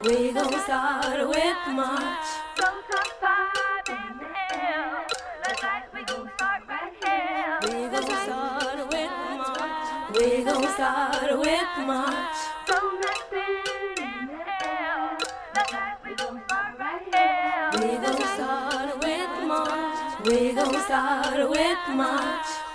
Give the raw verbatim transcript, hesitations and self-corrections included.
We gon' start with March. From top five in the air. That's right, we gon' start right here. We gon' start with March. We gon' start with March. From that sin in the air. That's right, we gon' start right here. We gon' start with March. We gon' start with March.